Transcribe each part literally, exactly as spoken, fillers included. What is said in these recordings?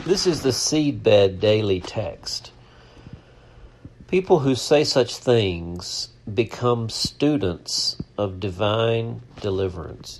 This is the Seedbed Daily Text. People who say such things become students of divine deliverance.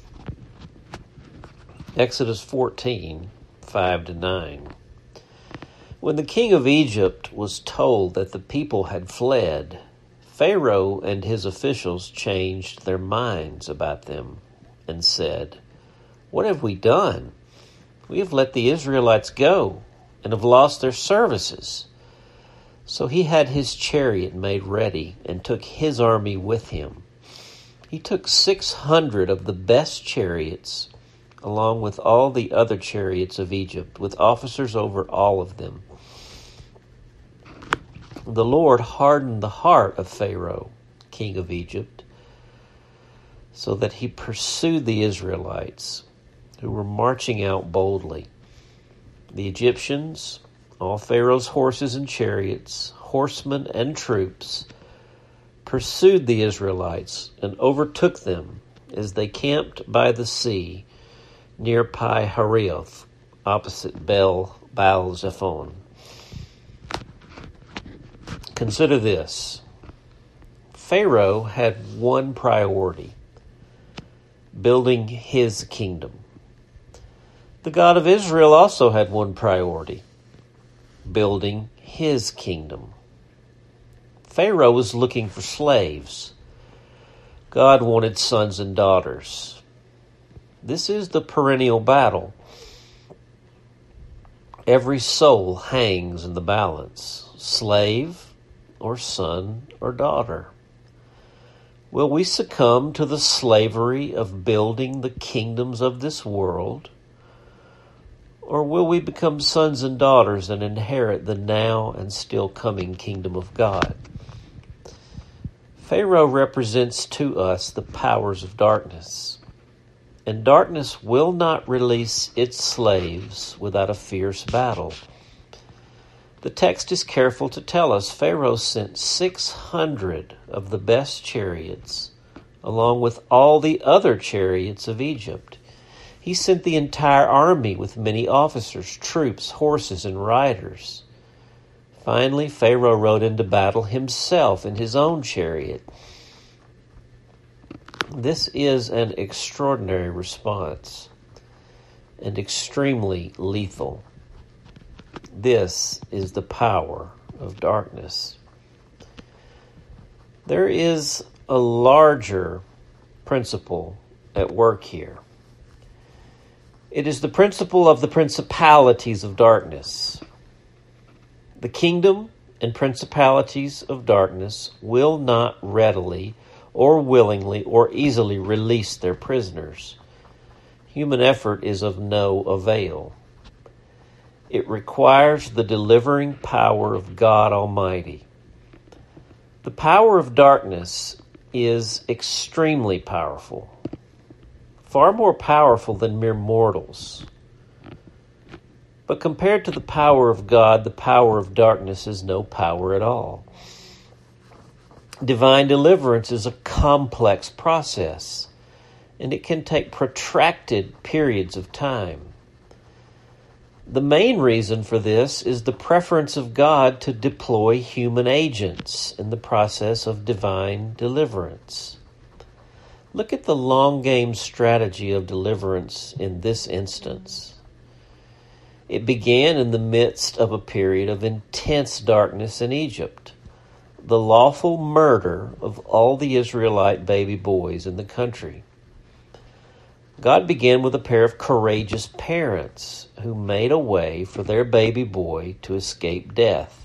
Exodus fourteen, five to nine. When the king of Egypt was told that the people had fled, Pharaoh and his officials changed their minds about them and said, "What have we done? We have let the Israelites go and have lost their services." So he had his chariot made ready and took his army with him. He took six hundred of the best chariots, along with all the other chariots of Egypt, with officers over all of them. The Lord hardened the heart of Pharaoh, king of Egypt, so that he pursued the Israelites, who were marching out boldly. The Egyptians, all Pharaoh's horses and chariots, horsemen and troops, pursued the Israelites and overtook them as they camped by the sea near Pi-hahiroth, opposite Baal, Baal-zephon. Consider this. Pharaoh had one priority: building his kingdom. The God of Israel also had one priority: building his kingdom. Pharaoh was looking for slaves. God wanted sons and daughters. This is the perennial battle. Every soul hangs in the balance, slave or son or daughter. Will we succumb to the slavery of building the kingdoms of this world? Or will we become sons and daughters and inherit the now and still coming kingdom of God? Pharaoh represents to us the powers of darkness, and darkness will not release its slaves without a fierce battle. The text is careful to tell us Pharaoh sent six hundred of the best chariots, along with all the other chariots of Egypt. He sent the entire army with many officers, troops, horses, and riders. Finally, Pharaoh rode into battle himself in his own chariot. This is an extraordinary response and extremely lethal. This is the power of darkness. There is a larger principle at work here. It is the principle of the principalities of darkness. The kingdom and principalities of darkness will not readily or willingly or easily release their prisoners. Human effort is of no avail. It requires the delivering power of God Almighty. The power of darkness is extremely powerful, far more powerful than mere mortals. But compared to the power of God, the power of darkness is no power at all. Divine deliverance is a complex process, and it can take protracted periods of time. The main reason for this is the preference of God to deploy human agents in the process of divine deliverance. Look at the long game strategy of deliverance in this instance. It began in the midst of a period of intense darkness in Egypt, the lawful murder of all the Israelite baby boys in the country. God began with a pair of courageous parents who made a way for their baby boy to escape death.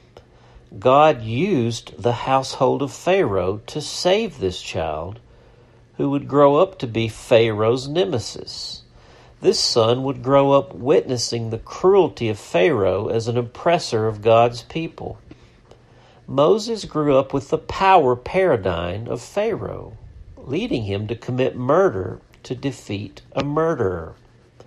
God used the household of Pharaoh to save this child, who would grow up to be Pharaoh's nemesis. This son would grow up witnessing the cruelty of Pharaoh as an oppressor of God's people. Moses grew up with the power paradigm of Pharaoh, leading him to commit murder to defeat a murderer.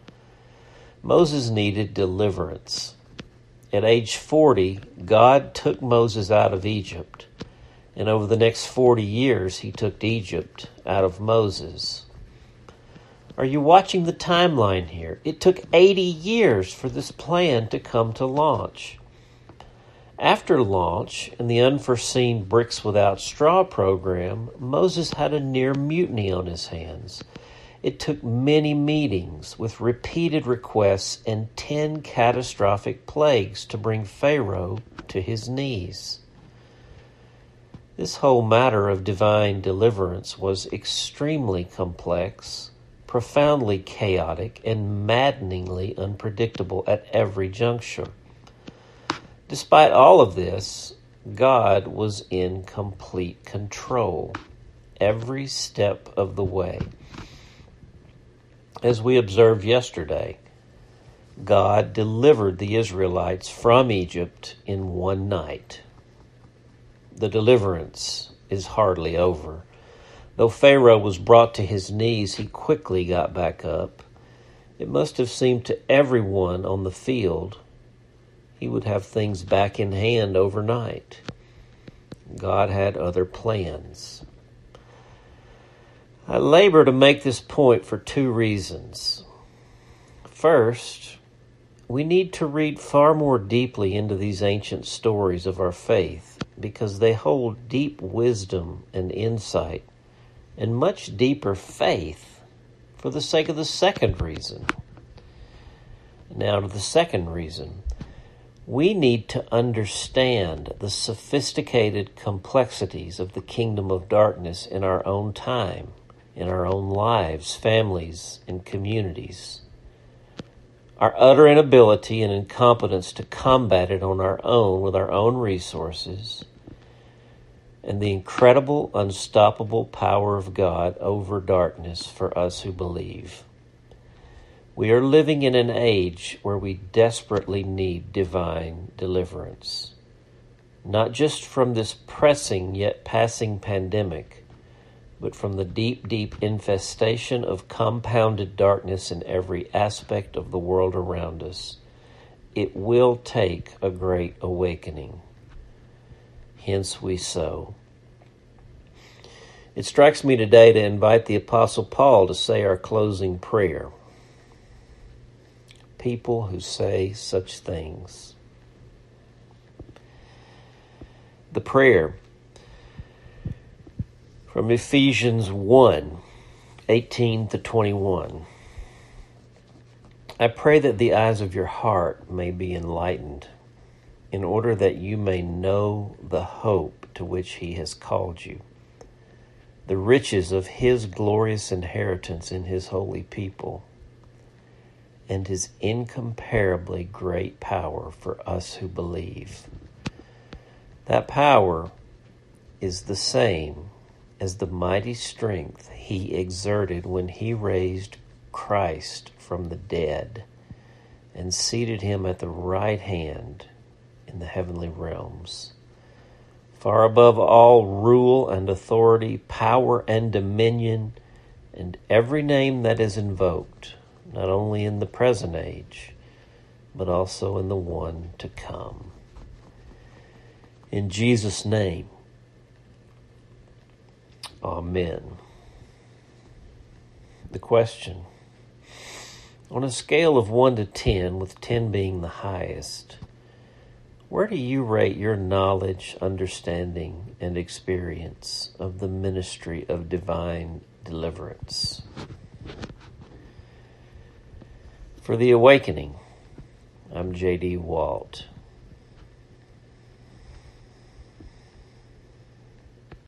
Moses needed deliverance. At age forty, God took Moses out of Egypt, and over the next forty years, he took Egypt out of Moses. Are you watching the timeline here? It took eighty years for this plan to come to launch. After launch and the unforeseen Bricks Without Straw program, Moses had a near mutiny on his hands. It took many meetings with repeated requests and ten catastrophic plagues to bring Pharaoh to his knees. This whole matter of divine deliverance was extremely complex, profoundly chaotic, and maddeningly unpredictable at every juncture. Despite all of this, God was in complete control every step of the way. As we observed yesterday, God delivered the Israelites from Egypt in one night. The deliverance is hardly over. Though Pharaoh was brought to his knees, he quickly got back up. It must have seemed to everyone on the field he would have things back in hand overnight. God had other plans. I labor to make this point for two reasons. First, we need to read far more deeply into these ancient stories of our faith because they hold deep wisdom and insight and much deeper faith for the sake of the second reason. Now to the second reason. We need to understand the sophisticated complexities of the kingdom of darkness in our own time, in our own lives, families, and communities. Our utter inability and incompetence to combat it on our own with our own resources, and the incredible, unstoppable power of God over darkness for us who believe. We are living in an age where we desperately need divine deliverance, not just from this pressing yet passing pandemic, but from the deep, deep infestation of compounded darkness in every aspect of the world around us. It will take a great awakening. Hence we sow. It strikes me today to invite the Apostle Paul to say our closing prayer. People who say such things. The prayer from Ephesians one, eighteen to twenty-one. I pray that the eyes of your heart may be enlightened, in order that you may know the hope to which he has called you, the riches of his glorious inheritance in his holy people, and his incomparably great power for us who believe. That power is the same as the mighty strength he exerted when he raised Christ from the dead and seated him at the right hand in the heavenly realms, far above all rule and authority, power and dominion, and every name that is invoked, not only in the present age, but also in the one to come. In Jesus' name, amen. The question: on a scale of one to ten, with ten being the highest, where do you rate your knowledge, understanding, and experience of the ministry of divine deliverance? For The Awakening, I'm J D Walt.